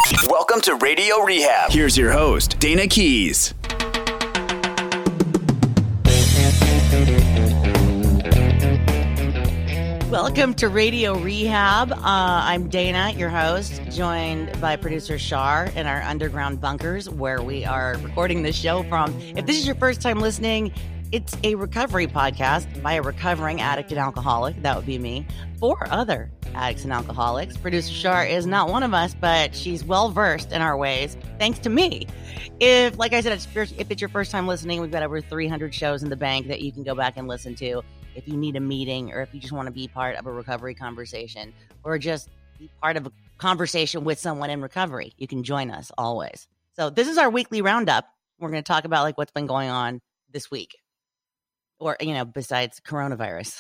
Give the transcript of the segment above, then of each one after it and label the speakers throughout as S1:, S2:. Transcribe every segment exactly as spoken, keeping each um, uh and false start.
S1: Welcome to Radio Rehab. Here's your host, Dana Keys.
S2: Welcome to Radio Rehab. Uh, I'm Dana, your host, joined by producer Shar in our underground bunkers where we are recording this show from. If this is your first time listening, it's a recovery podcast by a recovering addict and alcoholic. That would be me. For other addicts and alcoholics. Producer Shar is not one of us, but she's well versed in our ways, thanks to me. If, like I said, if it's your first time listening, we've got over three hundred shows in the bank that you can go back and listen to. If you need a meeting or if you just want to be part of a recovery conversation or just be part of a conversation with someone in recovery, you can join us always. So this is our weekly roundup. We're going to talk about like what's been going on this week or, you know, besides coronavirus.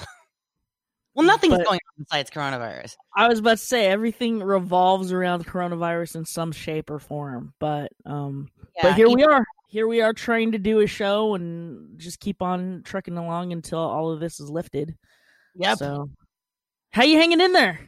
S2: Well, nothing's but going on besides coronavirus.
S3: I was about to say everything revolves around coronavirus in some shape or form, but um, yeah, but here we are. Here we are trying to do a show and just keep on trucking along until all of this is lifted.
S2: Yep.
S3: So, how you hanging in there?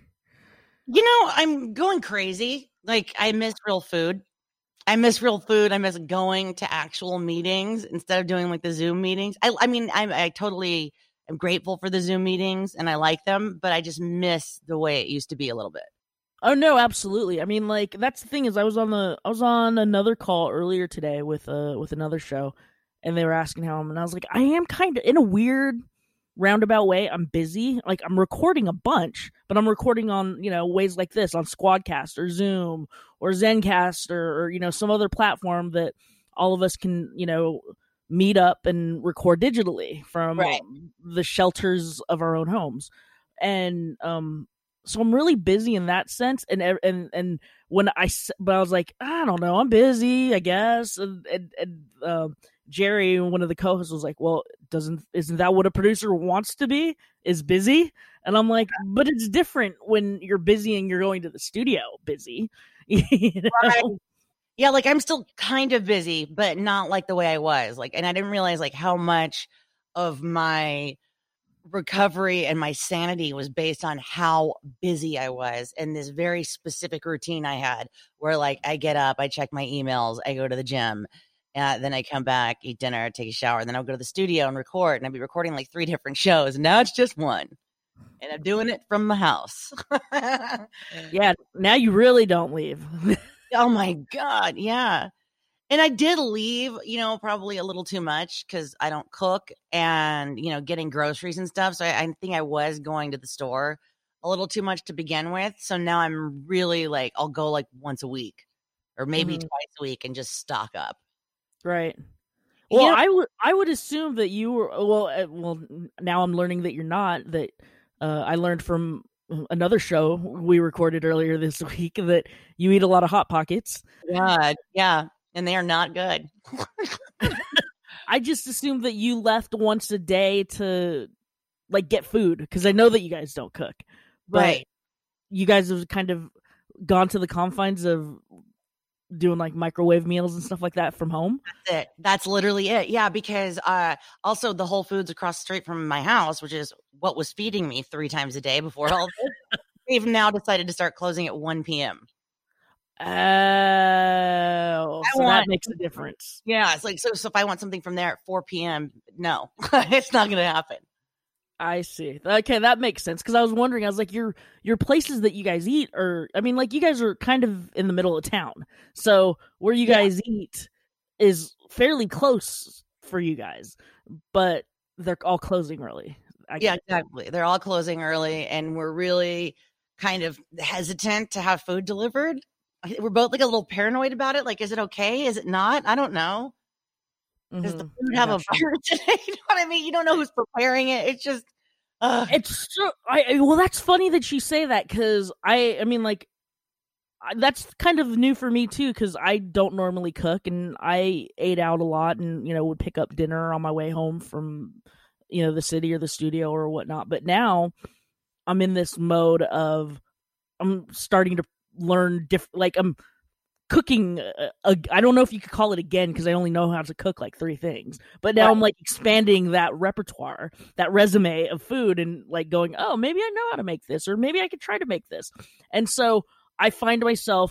S2: You know, I'm going crazy. Like, I miss real food. I miss real food. I miss going to actual meetings instead of doing like the Zoom meetings. I, I mean, I, I totally am grateful for the Zoom meetings and I like them, but I just miss the way it used to be a little bit.
S3: Oh no, absolutely. I mean, like that's the thing is, I was on the I was on another call earlier today with uh with another show, and they were asking how I'm, and I was like, I am kind of in a weird roundabout way. I'm busy, like I'm recording a bunch, but I'm recording on you know ways like this on Squadcast or Zoom or Zencast or, or you know some other platform that all of us can you know meet up and record digitally from
S2: right.
S3: the shelters of our own homes, and um. So I'm really busy in that sense, and and and when I but I was like, I don't know, I'm busy, I guess. And, and, and uh, Jerry, one of the co-hosts, was like, well, doesn't isn't that what a producer wants to be? Is busy? And I'm like, but it's different when you're busy and you're going to the studio busy. You know?
S2: Right. Yeah, like I'm still kind of busy, but not like the way I was. Like, and I didn't realize like how much of my recovery and my sanity was based on how busy I was and this very specific routine I had where like I get up, I check my emails, I go to the gym, uh, then I come back, eat dinner, take a shower, then I'll go to the studio and record, and I'll be recording like three different shows, and now it's just one, and I'm doing it from my house.
S3: Yeah, now you really don't leave.
S2: Oh my God, yeah. And I did leave, you know, probably a little too much because I don't cook and, you know, getting groceries and stuff. So I, I think I was going to the store a little too much to begin with. So now I'm really like, I'll go like once a week or maybe mm-hmm. twice a week and just stock up.
S3: Right. Well, yeah. I would I would assume that you were, well, uh, well, now I'm learning that you're not, that uh, I learned from another show we recorded earlier this week that you eat a lot of Hot Pockets.
S2: God, yeah. And they are not good.
S3: I just assumed that you left once a day to like get food because I know that you guys don't cook. But
S2: right.
S3: You guys have kind of gone to the confines of doing like microwave meals and stuff like that from home.
S2: That's it. That's literally it. Yeah, because uh, also the Whole Foods across the street from my house, which is what was feeding me three times a day before all this, they've now decided to start closing at one p.m.
S3: Oh, so want, that makes a difference.
S2: Yeah, it's like so. So if I want something from there at four p.m., no, it's not going to happen.
S3: I see. Okay, that makes sense. Because I was wondering, I was like, your your places that you guys eat are, I mean, like you guys are kind of in the middle of town, so where you guys yeah. eat is fairly close for you guys, but they're all closing early.
S2: I yeah, exactly. They're all closing early, and we're really kind of hesitant to have food delivered. We're both like a little paranoid about it. Like, is it okay? Is it not? I don't know. Mm-hmm. Does the food have a virus in it? You know what I mean? You don't know who's preparing it. It's just, uh.
S3: it's so, I, well, that's funny that you say that. Cause I, I mean, like, I, that's kind of new for me too. Cause I don't normally cook and I ate out a lot and, you know, would pick up dinner on my way home from, you know, the city or the studio or whatnot. But now I'm in this mode of, I'm starting to learn different, like I'm cooking a, a, I don't know if you could call it again because I only know how to cook like three things, but now right. I'm like expanding that repertoire, that resume of food, and like going, oh, maybe I know how to make this, or maybe I could try to make this. And so I find myself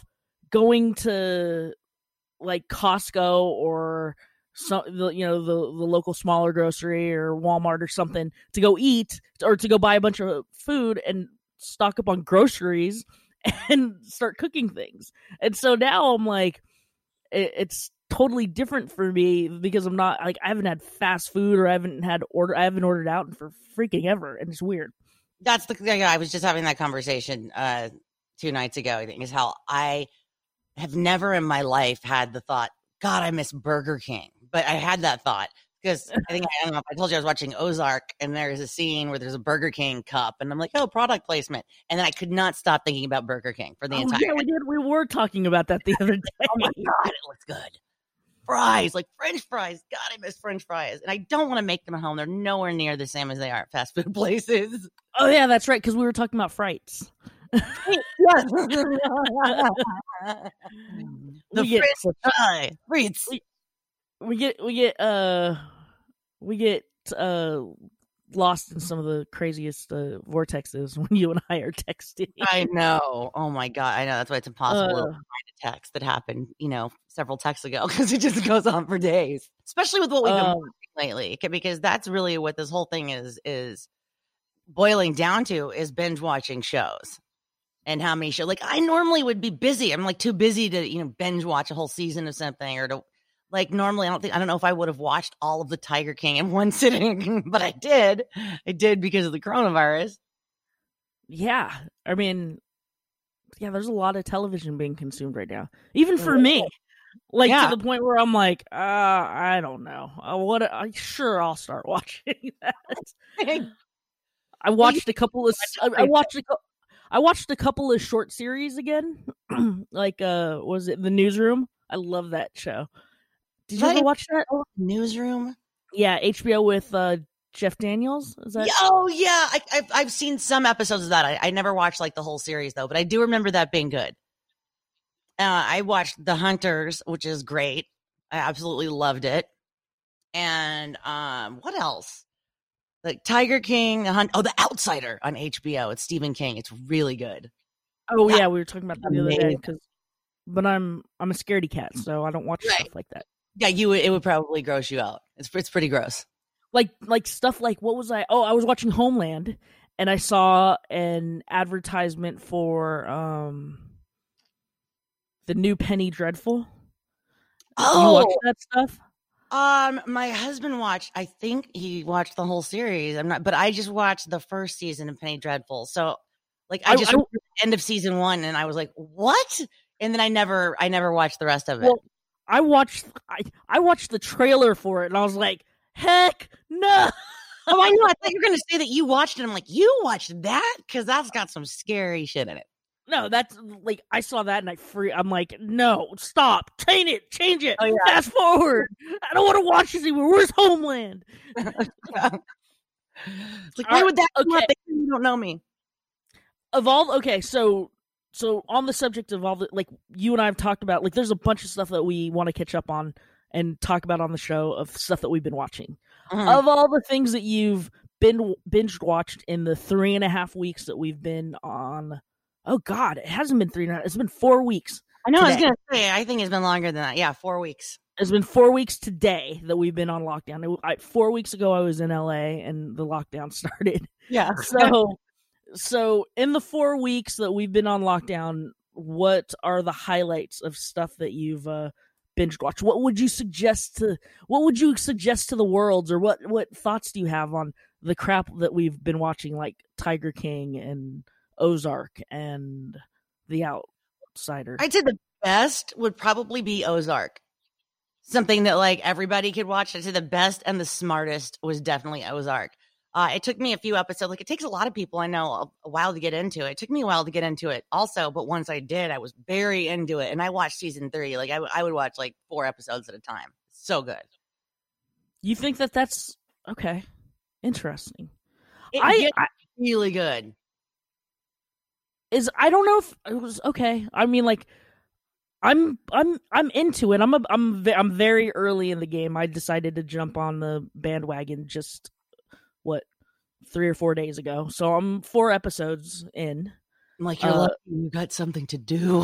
S3: going to like Costco or some, the, you know, the, the local smaller grocery or Walmart or something to go eat or to go buy a bunch of food and stock up on groceries and start cooking things. And so now I'm like, it, it's totally different for me because I'm not like, I haven't had fast food or I haven't had order, I haven't ordered out for freaking ever. And it's weird.
S2: That's the thing. I was just having that conversation uh, two nights ago. I think is how I have never in my life had the thought, God, I miss Burger King. But I had that thought because I think I don't know if I told you I was watching Ozark and there's a scene where there's a Burger King cup and I'm like, oh, product placement. And then I could not stop thinking about Burger King for the
S3: oh,
S2: entire
S3: yeah, we did. We were talking about that the other day.
S2: Oh my God, it looks good. Fries, like French fries. God, I miss French fries. And I don't want to make them at home. They're nowhere near the same as they are at fast food places.
S3: Oh, yeah, that's right. Because we were talking about frights.
S2: Yes. the
S3: we get,
S2: French fry. Frites.
S3: We, we get, we get, uh, we get, uh, lost in some of the craziest uh, vortexes when you and I are texting.
S2: I know. Oh my God. I know. That's why it's impossible
S3: Uh,
S2: to find a text that happened, you know, several texts ago because it just goes on for days, especially with what we've been
S3: Um,
S2: watching lately. Because that's really what this whole thing is, is boiling down to is binge watching shows and how many shows. Like I normally would be busy. I'm like too busy to, you know, binge watch a whole season of something or to like normally I don't think, I don't know if I would have watched all of the Tiger King in one sitting, but I did. I did because of the coronavirus.
S3: Yeah. I mean, yeah, there's a lot of television being consumed right now. Even for me. Like
S2: Yeah.
S3: to the point where I'm like, uh, I don't know. Uh, what? I sure I'll start watching that. I watched a couple of. I, I watched a. cou- I watched a couple of short series again. like, uh, was it The Newsroom? I love that show. Did you
S2: Right.
S3: ever watch that?
S2: Newsroom.
S3: Yeah, H B O with uh, Jeff Daniels. Is that?
S2: Yeah, oh yeah, I, I've I've seen some episodes of that. I, I never watched like the whole series though, but I do remember that being good. Uh, I watched The Hunters, which is great. I absolutely loved it. And um, what else? Like Tiger King, The Hunt. Oh, The Outsider on H B O. It's Stephen King. It's really good.
S3: Oh
S2: That-
S3: yeah, we were talking about that the other day.
S2: Amazing.
S3: Because, but I'm I'm a scaredy cat, so I don't watch
S2: Right.
S3: stuff like that.
S2: Yeah, you would- it would probably gross you out. It's it's pretty gross.
S3: like like stuff like what was I? Oh, I was watching Homeland, and I saw an advertisement for um the new Penny Dreadful. You watch
S2: Oh,
S3: that stuff?
S2: um, my husband watched. I think he watched the whole series. I'm not, but I just watched the first season of Penny Dreadful. So, like, I
S3: I-
S2: just
S3: I-
S2: watched the end of season one, and I was like, "What?" And then I never, I never watched the rest of it.
S3: Well, I watched I I watched the trailer for it, and I was like, heck no.
S2: oh, I know. I thought you were going to say that you watched it. I'm like, you watched that because that's got some scary shit in it.
S3: No, that's like I saw that and I free. I'm like, no, stop, change it, change it,
S2: Oh, yeah.
S3: fast forward. I don't want to watch this anymore. Where's Homeland?
S2: It's like,
S3: All
S2: why
S3: right,
S2: would that come
S3: okay.
S2: up? You don't know me.
S3: Of all, okay, so so on the subject of all the like you and I have talked about, like there's a bunch of stuff that we want to catch up on and talk about on the show of stuff that we've been watching.
S2: Mhm.
S3: Of all the things that you've been binge watched in the three and a half weeks that we've been on. Oh God, it hasn't been three and a half. It's been four weeks.
S2: I know. I was
S3: today.
S2: going to say. I think it's been longer than that. Yeah, four weeks.
S3: It's been four weeks today that we've been on lockdown. It, I, four weeks ago, I was in L A and the lockdown started.
S2: Yeah.
S3: So, so in the four weeks that we've been on lockdown, what are the highlights of stuff that you've uh, binge watched? What would you suggest to? What would you suggest to the world, or what what thoughts do you have on the crap that we've been watching, like Tiger King and Ozark and The Outsider?
S2: I'd say the best would probably be Ozark. Something that like everybody could watch. I'd say the best and the smartest was definitely Ozark. Uh, it took me a few episodes. Like it takes a lot of people, I know, a, a while to get into it. It took me a while to get into it also, but once I did, I was very into it. And I watched season three. Like I, w- I would watch like four episodes at a time. So good.
S3: You think that that's okay? Interesting.
S2: It
S3: I,
S2: gets
S3: I
S2: really good.
S3: is I don't know if it was okay. I mean, like, I'm I'm I'm into it. I'm a, I'm ve- I'm very early in the game. I decided to jump on the bandwagon just what three or four days ago. So I'm four episodes in,
S2: I'm like, you're
S3: Uh,
S2: lucky you got something to do.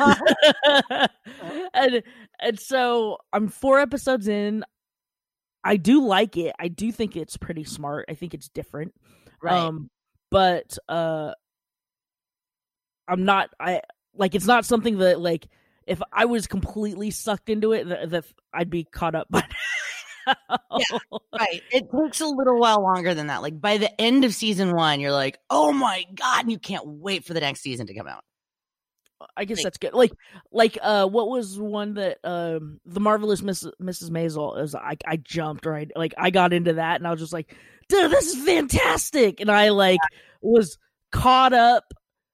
S3: and and so I'm four episodes in. I do like it. I do think it's pretty smart. I think it's different.
S2: Right.
S3: Um, but uh, I'm not. I like. It's not something that like. If I was completely sucked into it, that, that I'd be caught up by now.
S2: Yeah, right. It takes a little while longer than that. Like by the end of season one, you're like, oh my God, and you can't wait for the next season to come out.
S3: I guess
S2: Like-
S3: that's good. Like, like, uh, what was one that um, the Marvelous Missus Missus Maisel is? I I jumped right, like I got into that, and I was just like, dude, this is fantastic, and I like was caught up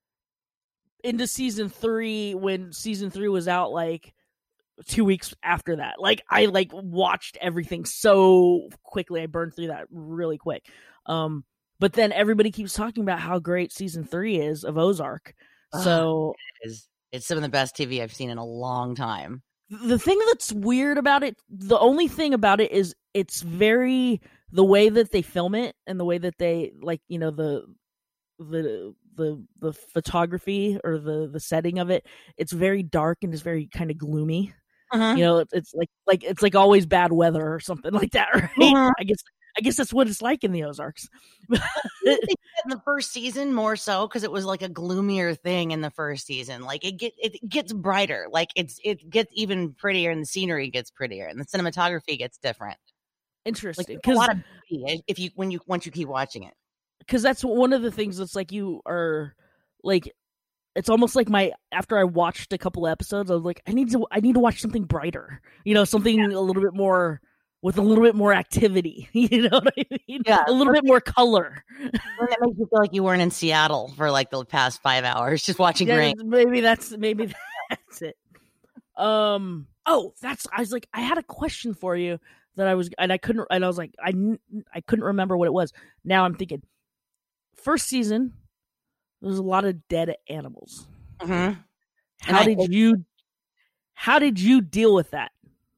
S3: into season three when season three was out, like two weeks after that. Like I like watched everything so quickly. I burned through that really quick. Um, but then everybody keeps talking about how great season three is of Ozark. So
S2: it is. It's some of the best T V I've seen in a long time.
S3: The thing that's weird about it, the only thing about it is it's very the way that they film it and the way that they like, you know, the the the the photography or the the setting of it, it's very dark and it's very kind of gloomy.
S2: Uh-huh.
S3: You know, it's, it's like like it's like always bad weather or something like that, right?
S2: Uh-huh.
S3: I guess I guess that's what it's like in the Ozarks.
S2: In the first season more so because it was like a gloomier thing in the first season. Like it get it gets brighter. Like it's it gets even prettier and the scenery gets prettier and the cinematography gets different.
S3: Interesting,
S2: Like a
S3: because
S2: lot of beauty if you when you once you keep watching it.
S3: because that's one of the things that's like you are like it's almost like my after I watched a couple episodes I was like I need to I need to watch something brighter, you know, something yeah. a little bit more with a little bit more activity, you know what I mean?
S2: Yeah,
S3: a little bit more color.
S2: And that makes you feel like you weren't in Seattle for like the past five hours just watching
S3: yeah,
S2: rain.
S3: Maybe that's maybe that's it. Um. Oh, that's. I was like, I had a question for you that I was, and I couldn't, and I was like, I I couldn't remember what it was. Now I'm thinking, first season, there was a lot of dead animals.
S2: Mm-hmm.
S3: How did I, you? How did you deal with that?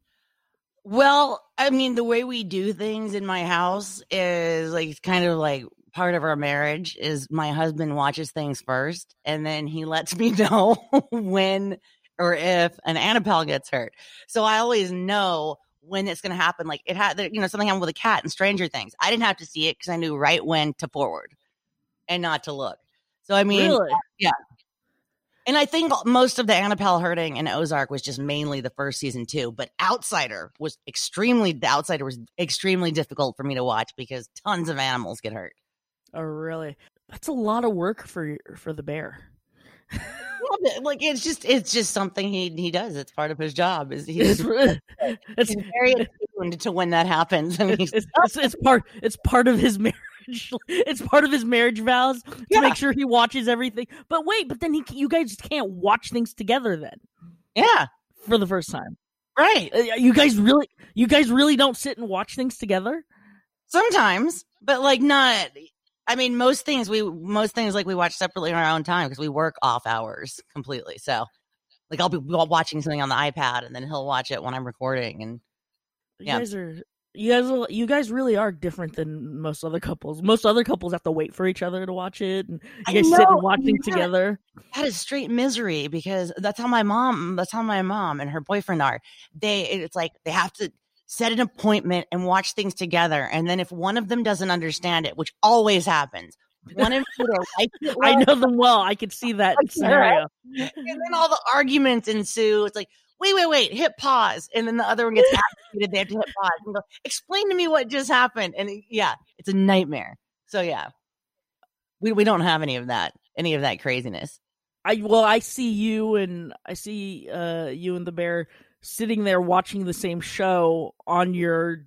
S2: Well, I mean, the way we do things in my house is like kind of like part of our marriage is my husband watches things first and then he lets me know when or if an Annabelle gets hurt. So I always know when it's going to happen. Like it had, you know, something happened with a cat in Stranger Things. I didn't have to see it because I knew right when to forward and not to look. So, I mean,
S3: really?
S2: yeah. And I think most of the Annabelle hurting in Ozark was just mainly the first season too. But Outsider was extremely, the Outsider was extremely difficult for me to watch because tons of animals get hurt.
S3: Oh, really? That's a lot of work for for the bear.
S2: Like it's just it's just something he he does. It's part of his job. Is he's,
S3: it's,
S2: he's very attuned to when that happens. I mean,
S3: it's, it's, it's part it's part of his marriage. It's part of his marriage vows to
S2: yeah.
S3: make sure he watches everything. But wait, but then he you guys can't watch things together then.
S2: Yeah,
S3: for the first time,
S2: right?
S3: You guys really you guys really don't sit and watch things together.
S2: Sometimes, but like not. I mean, most things we most things like we watch separately in our own time because we work off hours completely. So, like I'll be watching something on the iPad and then he'll watch it when I'm recording. And
S3: you
S2: yeah.
S3: guys are you guys are, you guys really are different than most other couples. Most other couples have to wait for each other to watch it, and you guys sit and watch things together.
S2: That is straight misery because that's how my mom. That's how my mom and her boyfriend are. They it's like they have to set an appointment and watch things together. And then if one of them doesn't understand it, which always happens, one of them likes it well,
S3: I know them well. I could see that scenario.
S2: And then all the arguments ensue. It's like, wait, wait, wait, hit pause. And then the other one gets agitated. They have to hit pause and go, explain to me what just happened. And it, yeah, it's a nightmare. So yeah, we we don't have any of that, any of that craziness.
S3: I well, I see you and I see uh, you and the bear sitting there watching the same show on your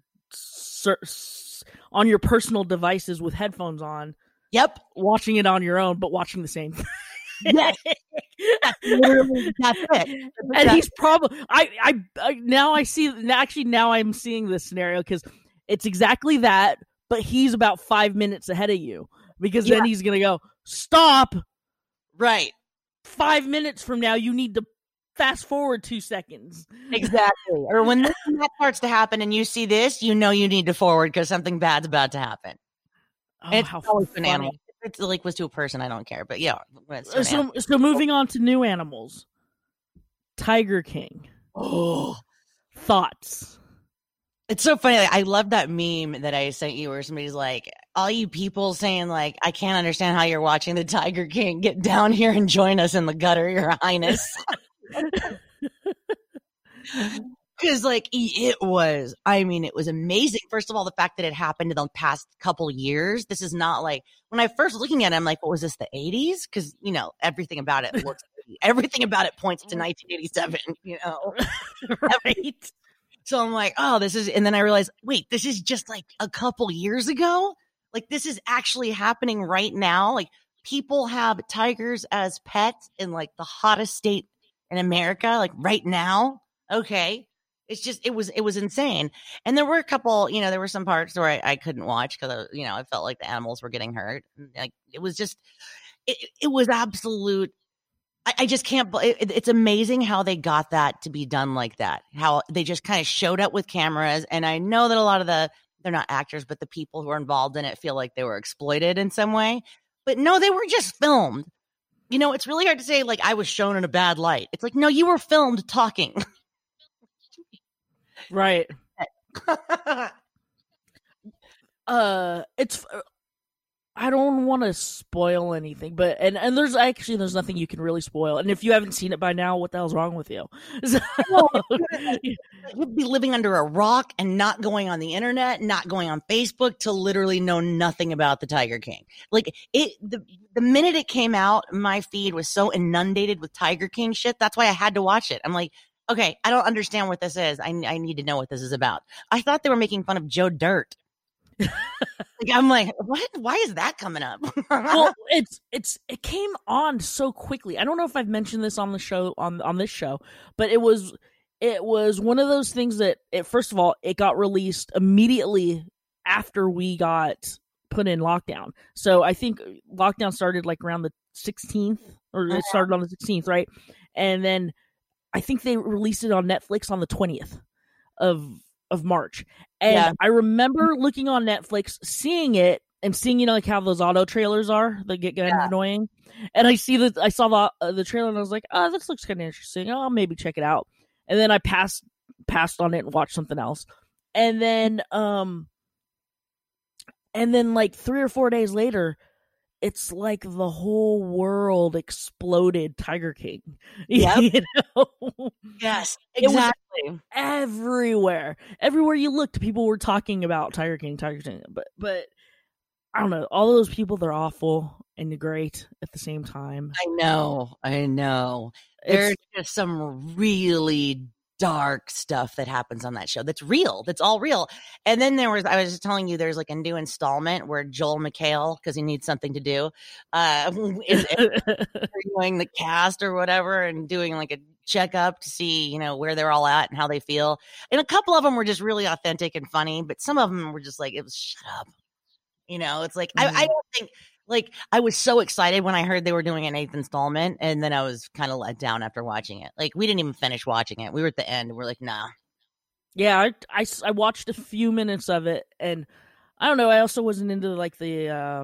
S3: on your personal devices with headphones on.
S2: Yep,
S3: watching it on your own, but watching the same thing.
S2: Yes, that's literally that's it.
S3: And
S2: that's
S3: he's probably I, I I now I see actually now I'm seeing this scenario because it's exactly that, but he's about five minutes ahead of you because yeah. then he's gonna go stop.
S2: Right,
S3: five minutes from now, you need to fast forward two seconds.
S2: Exactly. Or when this, that starts to happen and you see this, you know you need to forward because something bad's about to happen.
S3: Oh,
S2: it's
S3: how
S2: always
S3: funny.
S2: an animal. It's it's like was to a person, I don't care. But yeah. So,
S3: so, so moving on to new animals. Tiger King.
S2: Oh,
S3: thoughts.
S2: It's so funny. Like, I love that meme that I sent you where somebody's like, all you people saying like, I can't understand how you're watching the Tiger King. Get down here and join us in the gutter, Your Highness. Because like it was, I mean, it was amazing. First of all, the fact that it happened in the past couple years. This is not like when I first looking at it, I'm like, what was this, the eighties? Because you know everything about it looks, everything about it points to nineteen eighty-seven. You know, right? So I'm like, oh, this is, and then I realized, wait, this is just like a couple years ago. Like this is actually happening right now. Like people have tigers as pets in like the hottest state in America, like right now. Okay. It's just, it was, it was insane. And there were a couple, you know, there were some parts where I, I couldn't watch because, you know, I felt like the animals were getting hurt. Like it was just, it, it was absolute. I, I just can't, it, it's amazing how they got that to be done like that. How they just kind of showed up with cameras. And I know that a lot of the, they're not actors, but the people who are involved in it feel like they were exploited in some way. But no, they were just filmed. You know, it's really hard to say like I was shown in a bad light. It's like, no, you were filmed talking.
S3: Right. uh, it's. I don't want to spoil anything, but and, and there's actually there's nothing you can really spoil. And if you haven't seen it by now, what the hell's wrong with you? So,
S2: you'd be living under a rock and not going on the internet, not going on Facebook to literally know nothing about the Tiger King. Like it, the the minute it came out, my feed was so inundated with Tiger King shit. That's why I had to watch it. I'm like, okay, I don't understand what this is. I, I need to know what this is about. I thought they were making fun of Joe Dirt. Like, I'm like, what? Why is that coming up?
S3: Well, it's it's it came on so quickly. I don't know if I've mentioned this on the show on on this show, but it was it was one of those things that it, first of all, it got released immediately after we got put in lockdown. So I think lockdown started like around the sixteenth, or it started on the sixteenth, right? And then I think they released it on Netflix on the twentieth of of March. And yeah. I remember looking on Netflix, seeing it and seeing, you know, like how those auto trailers are, they get kind yeah. of annoying. And I see that I saw the uh, the trailer and I was like, oh, this looks kind of interesting. Oh, I'll maybe check it out. And then I passed passed on it and watched something else. And then um and then like three or four days later, it's like the whole world exploded Tiger King.
S2: Yep.
S3: You know?
S2: Yes, exactly.
S3: Everywhere. Everywhere you looked, people were talking about Tiger King, Tiger King. But, but I don't know. All those people, they're awful and great at the same time.
S2: I know. I know. There's just some really dark stuff that happens on that show that's real, that's all real. And then there was, I was just telling you, there's like a new installment where Joel McHale, because he needs something to do, uh is doing the cast or whatever and doing like a checkup to see, you know, where they're all at and how they feel. And a couple of them were just really authentic and funny, but some of them were just like, it was shut up. You know, it's like, mm-hmm. I, I don't think, like, I was so excited when I heard they were doing an eighth installment, and then I was kind of let down after watching it. Like, we didn't even finish watching it. We were at the end, and we're like, nah.
S3: Yeah, I, I, I watched a few minutes of it, and I don't know, I also wasn't into, like, the, uh,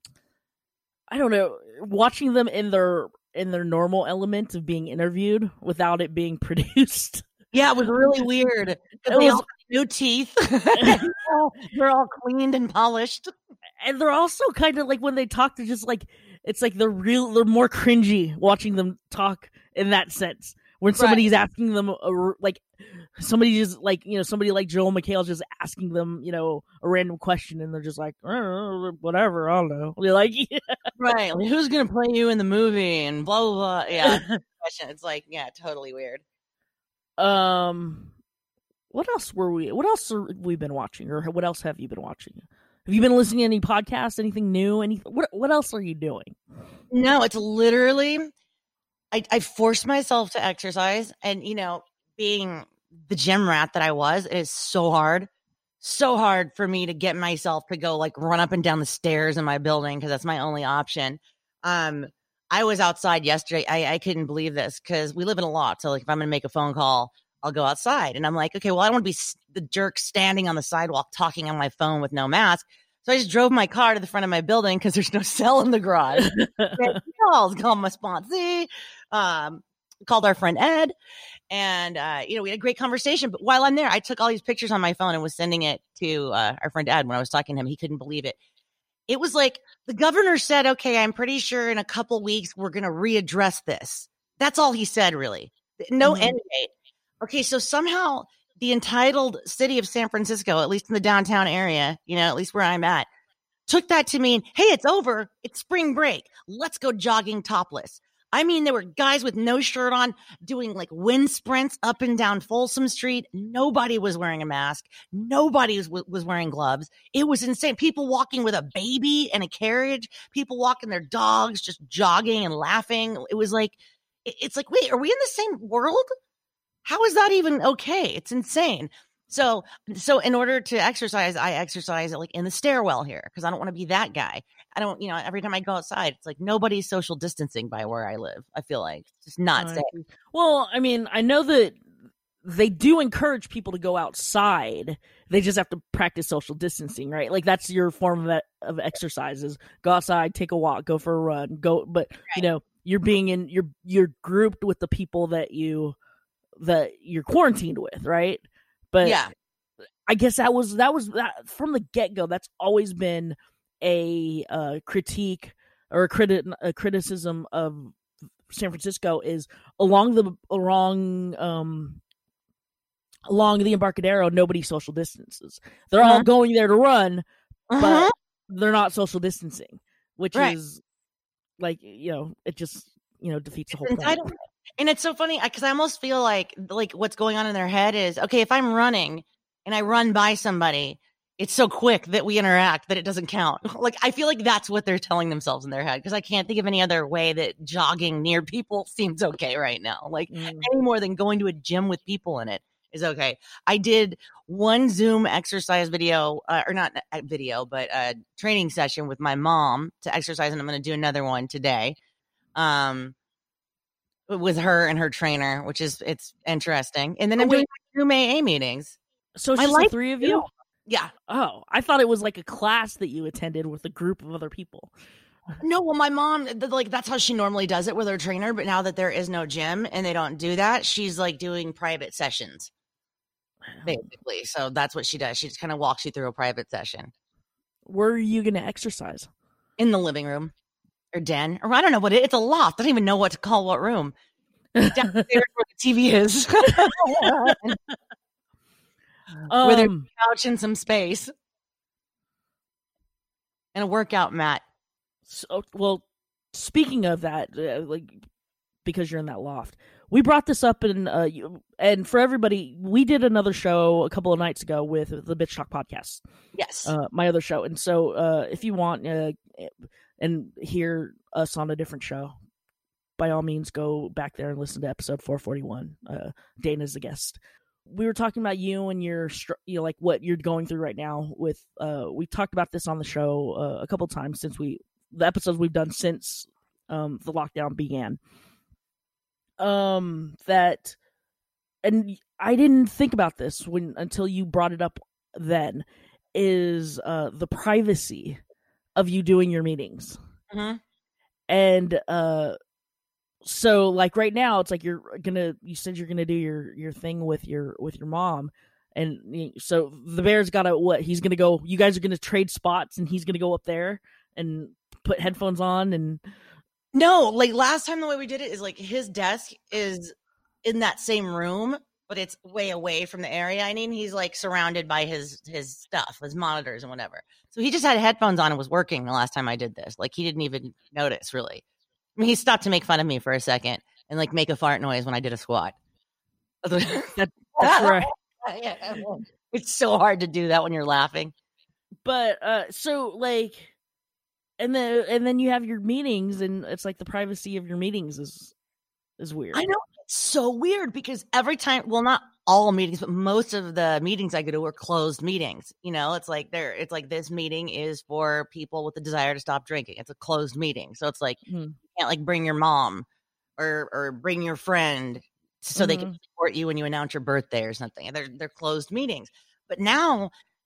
S3: I don't know, watching them in their, in their normal element of being interviewed without it being produced.
S2: Yeah, it was really weird. It they was, all have new teeth. they're, all, they're all cleaned and polished.
S3: And they're also kind of like when they talk, they're just like, it's like they're real, they're more cringy watching them talk in that sense. When somebody's right. asking them, a, like, somebody just like, you know, somebody like Joel McHale just asking them, you know, a random question, and they're just like, oh, whatever, I don't know. They're like, yeah.
S2: Right. Like, who's going to play you in the movie? And blah, blah, blah. Yeah. It's like, yeah, totally weird.
S3: Um, what else were we, what else have we been watching, or what else have you been watching? Have you been listening to any podcasts, anything new? Any what what else are you doing?
S2: No, it's literally I, I forced myself to exercise, and you know, being the gym rat that I was, it is so hard. So hard for me to get myself to go like run up and down the stairs in my building because that's my only option. Um I was outside yesterday. I, I couldn't believe this because we live in a lot. So like if I'm gonna make a phone call, I'll go outside. And I'm like, okay, well, I don't want to be the jerk standing on the sidewalk talking on my phone with no mask. So I just drove my car to the front of my building because there's no cell in the garage. Calls, called my sponsee, um, called our friend Ed. And, uh, you know, we had a great conversation. But while I'm there, I took all these pictures on my phone and was sending it to uh, our friend Ed when I was talking to him. He couldn't believe it. It was like the governor said, okay, I'm pretty sure in a couple weeks we're going to readdress this. That's all he said, really. No mm-hmm. end date. Okay, so somehow the entitled city of San Francisco, at least in the downtown area, you know, at least where I'm at, took that to mean, hey, it's over. It's spring break. Let's go jogging topless. I mean, there were guys with no shirt on doing like wind sprints up and down Folsom Street. Nobody was wearing a mask. Nobody was, was wearing gloves. It was insane. People walking with a baby and a carriage. People walking their dogs, just jogging and laughing. It was like, it's like, wait, are we in the same world? How is that even okay? It's insane. So, so in order to exercise, I exercise like in the stairwell here because I don't want to be that guy. I don't, you know, every time I go outside, it's like nobody's social distancing by where I live. I feel like it's just not
S3: uh,
S2: safe.
S3: Well, I mean, I know that they do encourage people to go outside. They just have to practice social distancing, right? Like that's your form of, of exercises. Go outside, take a walk, go for a run, go. But right. you know, you're being in, you're you're grouped with the people that you that you're quarantined with, right? But
S2: yeah,
S3: I guess that was that was that from the get go. That's always been a uh, critique or a, criti- a criticism of San Francisco is along the along um, along the Embarcadero. Nobody social distances. They're uh-huh. all going there to run, uh-huh. but they're not social distancing, which right. is like you know it just you know defeats the whole point.
S2: And it's so funny because I almost feel like like what's going on in their head is, okay, if I'm running and I run by somebody, it's so quick that we interact that it doesn't count. Like, I feel like that's what they're telling themselves in their head because I can't think of any other way that jogging near people seems okay right now. Like, mm. any more than going to a gym with people in it is okay. I did one Zoom exercise video, uh, or not a video, but a training session with my mom to exercise, and I'm going to do another one today. Um, with her and her trainer, which is, it's interesting. And then oh, I'm wait. doing Zoom A A meetings.
S3: So it's just the three of you?
S2: Yeah.
S3: Oh, I thought it was like a class that you attended with a group of other people.
S2: No, well, my mom, like, that's how she normally does it with her trainer. But now that there is no gym and they don't do that, she's like doing private sessions, basically. So that's what she does. She just kind of walks you through a private session.
S3: Where are you going to exercise?
S2: In the living room. Or den, or I don't know what it, it's a loft. I don't even know what to call what room. Downstairs where the T V is, um, where there's a couch and some space, and a workout mat.
S3: So, well, speaking of that, uh, like because you're in that loft, we brought this up in, uh, you, and for everybody, we did another show a couple of nights ago with the Bitch Talk podcast.
S2: Yes,
S3: uh, my other show, and so uh, if you want. Uh, and hear us on a different show, by all means, go back there and listen to episode four forty-one. Uh, Dana's the guest. We were talking about you and your, you know, like what you're going through right now with, uh, we talked about this on the show uh, a couple of times since we, the episodes we've done since um, the lockdown began. Um, that, and I didn't think about this when, until you brought it up then, is uh, the privacy of you doing your meetings.
S2: Mm-hmm.
S3: And uh so like right now it's like you're gonna you said you're gonna do your your thing with your with your mom, and so the bear's gotta what he's gonna go you guys are gonna trade spots and he's gonna go up there and put headphones on. And
S2: no, like last time the way we did it is like his desk is in that same room, but it's way away from the area. I mean, he's like surrounded by his his stuff, his monitors and whatever. So he just had headphones on and was working the last time I did this. Like he didn't even notice, really. I mean, he stopped to make fun of me for a second and like make a fart noise when I did a squat.
S3: that, that's right.
S2: It's so hard to do that when you're laughing.
S3: But uh, so like, and then and then you have your meetings, and it's like the privacy of your meetings is is weird.
S2: I know. It's so weird because every time, well, not all meetings, but most of the meetings I go to are closed meetings. You know, it's like they're, it's like this meeting is for people with the desire to stop drinking. It's a closed meeting. So it's like, mm-hmm. you can't like bring your mom or, or bring your friend so mm-hmm. they can support you when you announce your birthday or something. They're, they're closed meetings. But now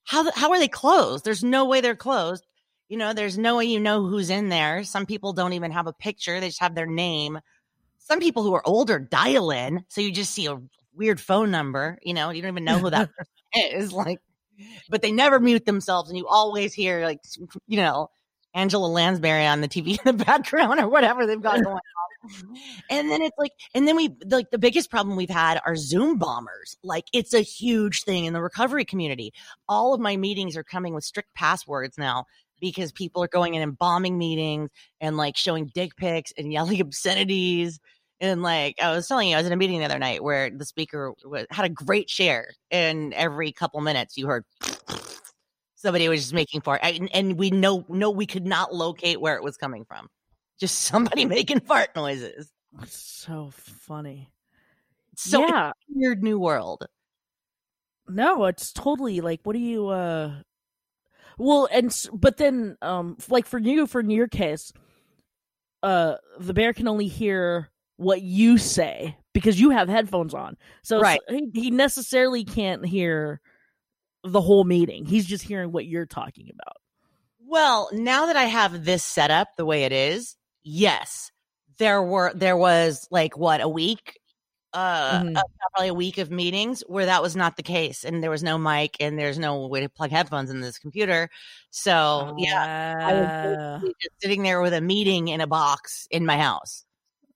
S2: how how are they closed? There's no way they're closed. You know, there's no way you know who's in there. Some people don't even have a picture. They just have their name. Some people who are older dial in. So you just see a weird phone number. You know, you don't even know who that person is. Like, but they never mute themselves. And you always hear, like, you know, Angela Lansbury on the T V in the background or whatever they've got going on. And then it's like, and then we, like, the biggest problem we've had are Zoom bombers. Like, it's a huge thing in the recovery community. All of my meetings are coming with strict passwords now, because people are going in and bombing meetings and like showing dick pics and yelling obscenities. And like I was telling you, I was in a meeting the other night where the speaker was, had a great share, and every couple minutes you heard somebody was just making fart, and, and we know no we could not locate where it was coming from. Just somebody making fart noises.
S3: That's so funny.
S2: So
S3: yeah,
S2: it's a weird new world.
S3: No, it's totally like, what do you? uh Well, and but then, um, like for you, for in your case, uh, the bear can only hear what you say because you have headphones on. So
S2: right.
S3: he, he necessarily can't hear the whole meeting. He's just hearing what you're talking about.
S2: Well, now that I have this set up the way it is, yes, there were there was like what a week. Uh,
S3: Mhm.
S2: uh, probably a week of meetings where that was not the case, and there was no mic, and there's no way to plug headphones in this computer. So yeah, I was
S3: Uh,
S2: basically just sitting there with a meeting in a box in my house.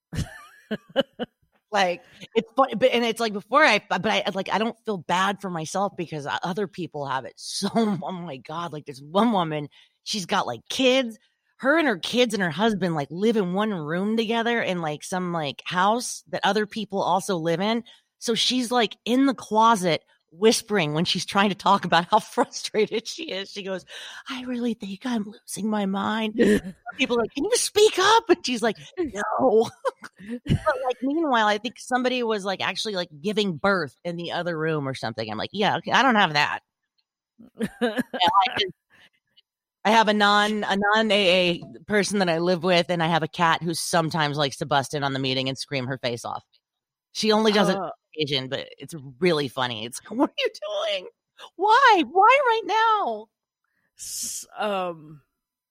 S2: Like, it's funny, but and it's like before I, but I like I don't feel bad for myself because other people have it. So oh my god, like there's one woman, she's got like kids. Her and her kids and her husband like live in one room together in like some like house that other people also live in. So she's like in the closet whispering when she's trying to talk about how frustrated she is. She goes, I really think I'm losing my mind. People are like, can you speak up? And she's like, no. But like meanwhile, I think somebody was like actually like giving birth in the other room or something. I'm like, yeah, okay, I don't have that. Yeah, I just, I have a non a non A A person that I live with, and I have a cat who sometimes likes to bust in on the meeting and scream her face off. She only does it
S3: Uh.
S2: on occasion, but it's really funny. It's like, what are you doing? Why? Why right now?
S3: s- um,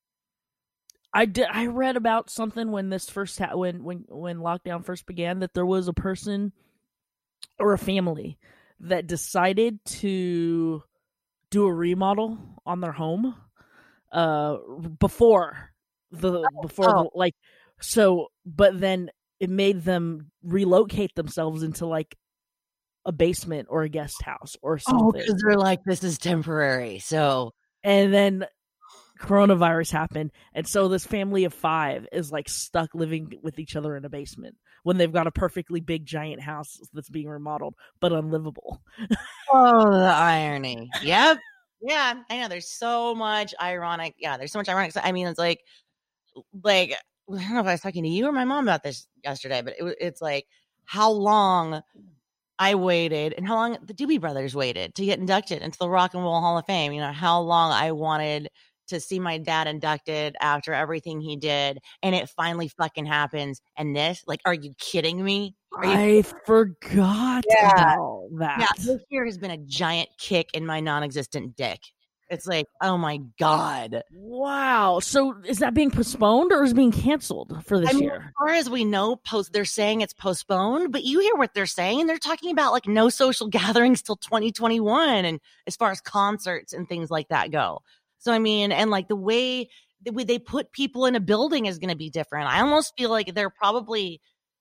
S3: I did. I read about something when this first ha- when when when lockdown first began, that there was a person or a family that decided to do a remodel on their home uh before the before
S2: oh.
S3: the, like so but then it made them relocate themselves into like a basement or a guest house or something.
S2: Oh, because they're like, this is temporary. So
S3: and then coronavirus happened, and so this family of five is like stuck living with each other in a basement when they've got a perfectly big giant house that's being remodeled but unlivable.
S2: oh, the irony. Yep. Yeah, I know. There's so much ironic. Yeah, there's so much ironic. I mean, it's like, like I don't know if I was talking to you or my mom about this yesterday, but it, it's like how long I waited and how long the Doobie Brothers waited to get inducted into the Rock and Roll Hall of Fame. You know, how long I wanted to see my dad inducted after everything he did, and it finally fucking happens. And this, like, are you kidding me? Are you
S3: I forgot
S2: Yeah.
S3: about that.
S2: Yeah, this year has been a giant kick in my non-existent dick. It's like, oh my god.
S3: Wow. So is that being postponed or is it being canceled for this
S2: I mean,
S3: year?
S2: as far as we know, post they're saying it's postponed, but you hear what they're saying, and they're talking about like no social gatherings till twenty twenty-one, and as far as concerts and things like that go. So I mean, and like the way the way they put people in a building is going to be different. I almost feel like they're probably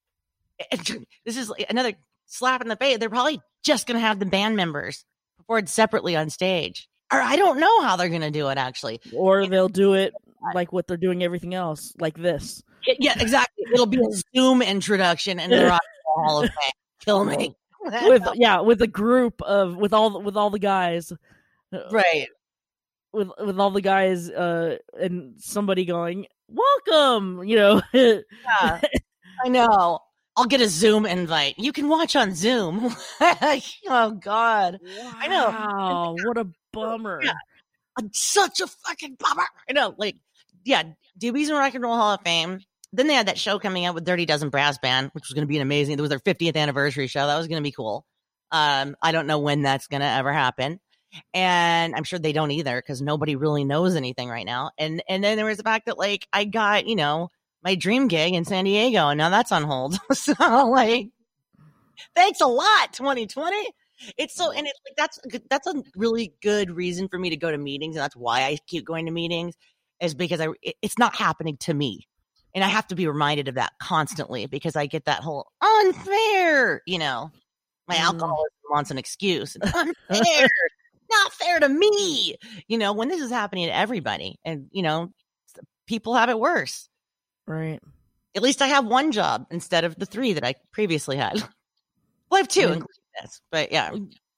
S2: this is another slap in the face. They're probably just going to have the band members performed separately on stage. Or I don't know how they're going to do it, actually.
S3: Or they'll do it like what they're doing everything else, like this.
S2: Yeah, exactly. It'll be a Zoom introduction into the Rock and Roll Hall of Fame. Kill me.
S3: With yeah, with a group of with all with all the guys,
S2: right?
S3: With with all the guys, uh, and somebody going, "Welcome," you know.
S2: Yeah, I know. I'll get a Zoom invite. You can watch on Zoom. Oh God,
S3: wow,
S2: I know.
S3: Wow, what a bummer.
S2: Yeah. Such a fucking bummer. I know, like, yeah, Doobies and Rock and Roll Hall of Fame. Then they had that show coming out with Dirty Dozen Brass Band, which was going to be an amazing. It was their fiftieth anniversary show. That was going to be cool. Um, I don't know when that's going to ever happen. And I'm sure they don't either because nobody really knows anything right now. And and then there was the fact that like I got, you know, my dream gig in San Diego and now that's on hold. So like, thanks a lot, twenty twenty. It's so, and it's like, that's, that's a really good reason for me to go to meetings. And that's why I keep going to meetings is because I, it, it's not happening to me. And I have to be reminded of that constantly because I get that whole unfair, you know, my mm. alcoholism wants an excuse. Unfair, not fair to me, you know, when this is happening to everybody and, you know, people have it worse.
S3: Right.
S2: At least I have one job instead of the three that I previously had. Well, I have two, yeah. including this, but yeah.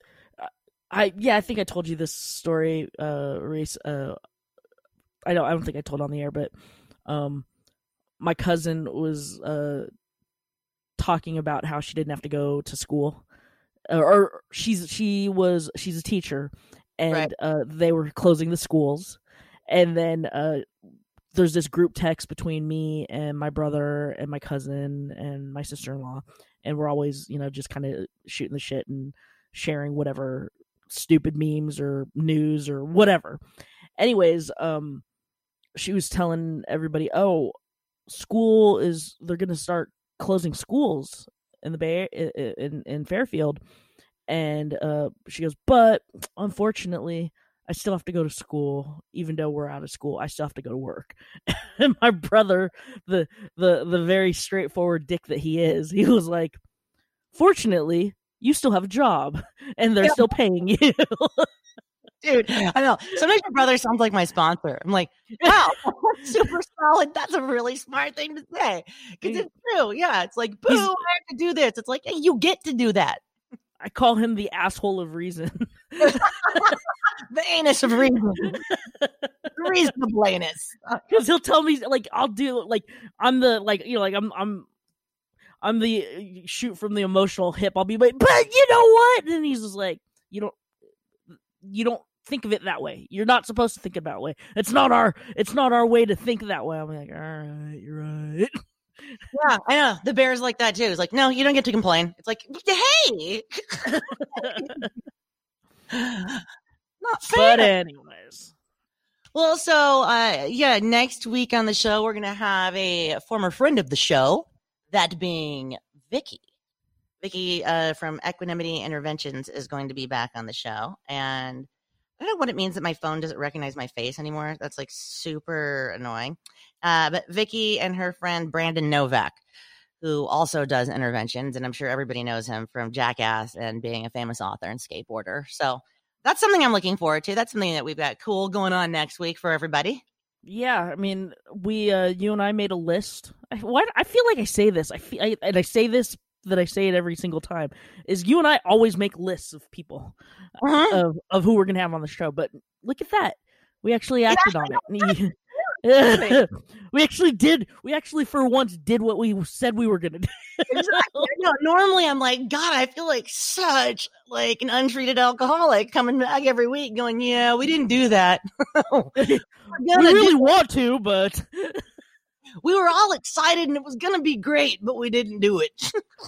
S3: I yeah, I think I told you this story, uh, Reese. Uh, I don't, I don't think I told on the air, but um, my cousin was uh talking about how she didn't have to go to school, or, or she's she was she's a teacher, and right. uh, they were closing the schools, and then uh. there's this group text between me and my brother and my cousin and my sister-in-law. And we're always, you know, just kind of shooting the shit and sharing whatever stupid memes or news or whatever. Anyways, um, she was telling everybody, oh, school is, they're going to start closing schools in the Bay, in, in Fairfield. And uh, she goes, but unfortunately, I still have to go to school, even though we're out of school. I still have to go to work. And my brother, the the the very straightforward dick that he is, he was like, "Fortunately, you still have a job, and they're yeah. still paying you."
S2: Dude, I know. Sometimes your brother sounds like my sponsor. I'm like, wow, super solid. That's a really smart thing to say. Because it's true. Yeah, it's like, boo, He's, I have to do this. It's like, hey, you get to do that.
S3: I call him the asshole of reason.
S2: The anus of reason. Reasonable anus.
S3: Because he'll tell me, like, I'll do, like, I'm the, like, you know, like, I'm, I'm, I'm the shoot from the emotional hip. I'll be like, but you know what? And he's just like, you don't, you don't think of it that way. You're not supposed to think of it that way. It's not our, it's not our way to think that way. I'm like, all right, you're right.
S2: Yeah, I know. The bear's like that too. It's like, no, you don't get to complain. It's like, hey, not fair.
S3: But anyways,
S2: well, so uh, yeah, next week on the show we're gonna have a former friend of the show, that being Vicky. Vicky uh, from Equanimity Interventions is going to be back on the show, and I don't know what it means that my phone doesn't recognize my face anymore. That's like super annoying. Uh, but Vicky and her friend Brandon Novak, who also does interventions, and I'm sure everybody knows him from Jackass and being a famous author and skateboarder. So that's something I'm looking forward to. That's something that we've got cool going on next week for everybody.
S3: Yeah, I mean, we, uh, you and I made a list. I, why, I feel like I say this, I feel, I, and I say this that I say it every single time, is you and I always make lists of people uh-huh. of of who we're gonna have on the show. But look at that, we actually acted yeah, on it. we actually did. We actually, for once, did what we said we were gonna do.
S2: Exactly. No, normally I'm like, God, I feel like such like an untreated alcoholic coming back every week, going, "Yeah, we didn't do that.
S3: we really do- want to, but."
S2: We were all excited and it was going to be great, but we didn't do it.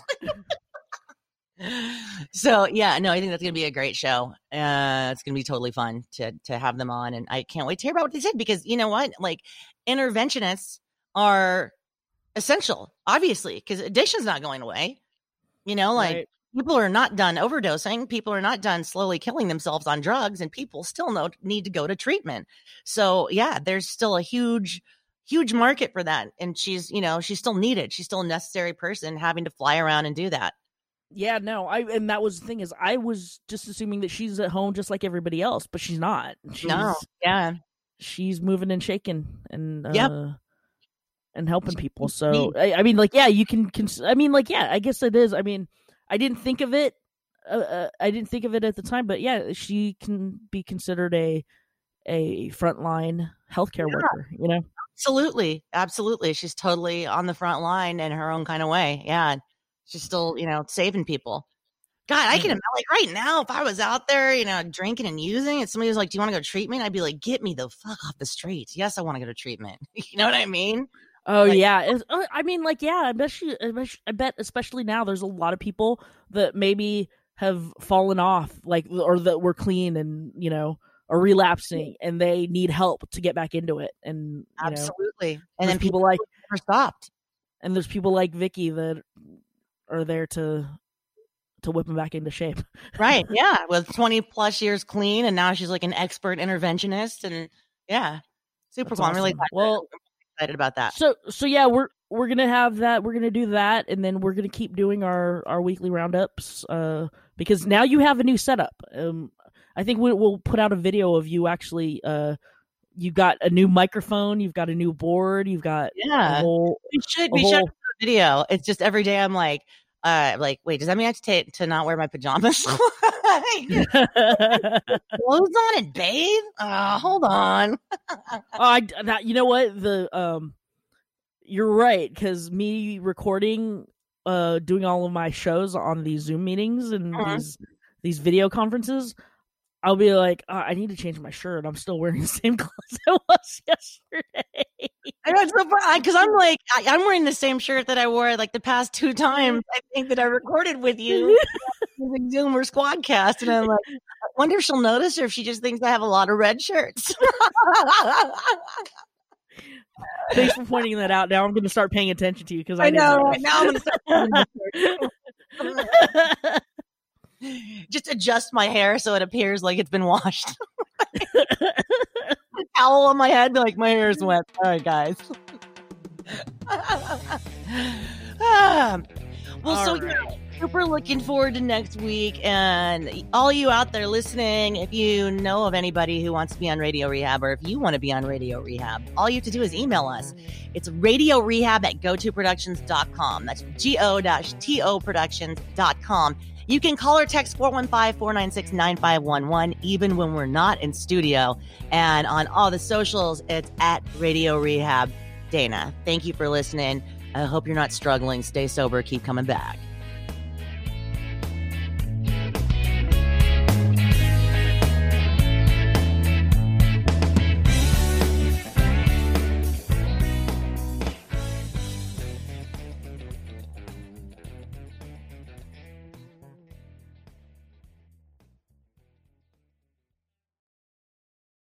S2: So, yeah, no, I think that's going to be a great show. Uh, it's going to be totally fun to to have them on. And I can't wait to hear about what they said because, you know what? Like, interventionists are essential, obviously, because addiction's not going away. You know, like, right. People are not done overdosing. People are not done slowly killing themselves on drugs, and people still know, need to go to treatment. So, yeah, there's still a huge... huge market for that. And she's, you know, she's still needed. She's still a necessary person having to fly around and do that.
S3: Yeah, no, I, and that was the thing is I was just assuming that she's at home just like everybody else, but she's not. She's,
S2: no. Yeah.
S3: She's moving and shaking and, uh,
S2: yep.
S3: and helping people. So, I, I mean, like, yeah, you can, cons- I mean, like, yeah, I guess it is. I mean, I didn't think of it. Uh, uh, I didn't think of it at the time, but yeah, she can be considered a, a frontline healthcare yeah. worker, you know?
S2: Absolutely. Absolutely. She's totally on the front line in her own kind of way. Yeah. She's still, you know, saving people. God, I can imagine, like, right now, if I was out there, you know, drinking and using, and somebody was like, do you want to go to treatment? I'd be like, get me the fuck off the streets. Yes, I want to go to treatment. You know what I mean?
S3: Oh,
S2: like,
S3: yeah. It's, I mean, like, yeah, I bet, she, I bet, I bet especially now there's a lot of people that maybe have fallen off, like, or that were clean and, you know, are relapsing, and they need help to get back into it. And you
S2: absolutely,
S3: know,
S2: and then
S3: people like
S2: never stopped.
S3: And there's people like Vicky that are there to to whip them back into shape.
S2: Right. Yeah. With twenty plus years clean, and now she's like an expert interventionist, and yeah, super
S3: That's
S2: cool. I'm really
S3: awesome.
S2: excited.
S3: Well,
S2: excited about that.
S3: So so yeah, we're we're gonna have that. We're gonna do that, and then we're gonna keep doing our our weekly roundups. Uh, because now you have a new setup. Um, I think we, we'll put out a video of you actually. Uh, you got a new microphone. You've got a new board. You've got
S2: yeah.
S3: A whole,
S2: we should
S3: a
S2: we
S3: whole...
S2: should do a video. It's just every day I'm like, uh, like wait, does that mean I have to take to not wear my pajamas? Clothes on and bathe? Uh, hold on.
S3: oh, I that, you know what the um. You're right, because me recording, uh, doing all of my shows on these Zoom meetings and uh-huh. these these video conferences, I'll be like, oh, I need to change my shirt. I'm still wearing the same clothes I was yesterday.
S2: I know, it's so funny because I'm like, I, I'm wearing the same shirt that I wore like the past two times. I think that I recorded with you using Zoom or Squadcast, and I'm like, I wonder if she'll notice or if she just thinks I have a lot of red shirts.
S3: Thanks for pointing that out. Now I'm going to start paying attention to you because I,
S2: I know. Right now I'm going to start just adjust my hair so it appears like it's been washed. Towel on my head, like my hair is wet. All right, guys. ah, well, all so right. yeah. Super looking forward to next week, and all you out there listening, if you know of anybody who wants to be on Radio Rehab, or if you want to be on Radio Rehab, all you have to do is email us. It's radio rehab at go to productions dot com. That's G O T O productions dot com. You can call or text four one five, four nine six, nine five one one, even when we're not in studio. And on all the socials, it's at Radio Rehab. Dana, thank you for listening. I hope you're not struggling. Stay sober. Keep coming back.